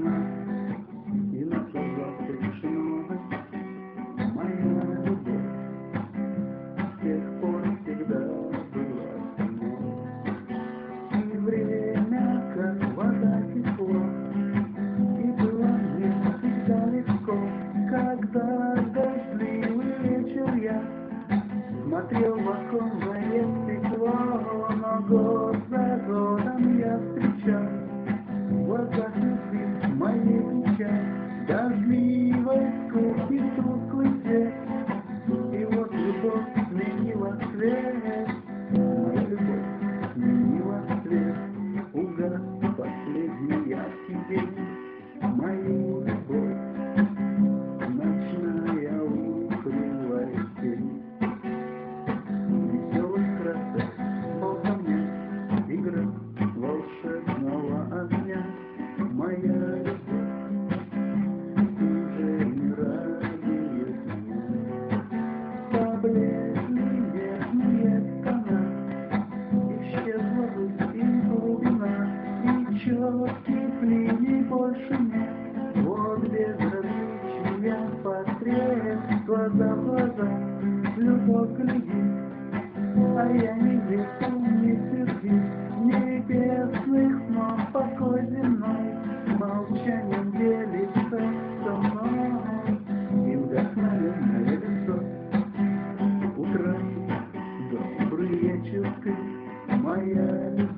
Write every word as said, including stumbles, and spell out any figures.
весна, и наша решено. Моя любовь с тех пор всегда была со мной. И время, как вода, текло, и было мне всегда легко, когда дождливый вечер я смотрел в оконное стекло, но год за годом я встречал в глазах любви моей печаль, дождливой скуки тусклый свет, и вот любовь сменила цвет, моя любовь сменила цвет, угас последний яркий день, мою любовь ночная укрыла тень. Веселый красок полка мне игра волшебного огня, моя любовь уже не радует меня. Поблекли нежные тона, исчезла грусть и глубина, и четких линий больше нет. Вот безразличие портрет, глаза в глаза, любовь глядит, а я не весел, не сердит, небесных снов покой земной, молчанием делится со мной, и вдохновенное лицо утратит добрые черты, моя любовь.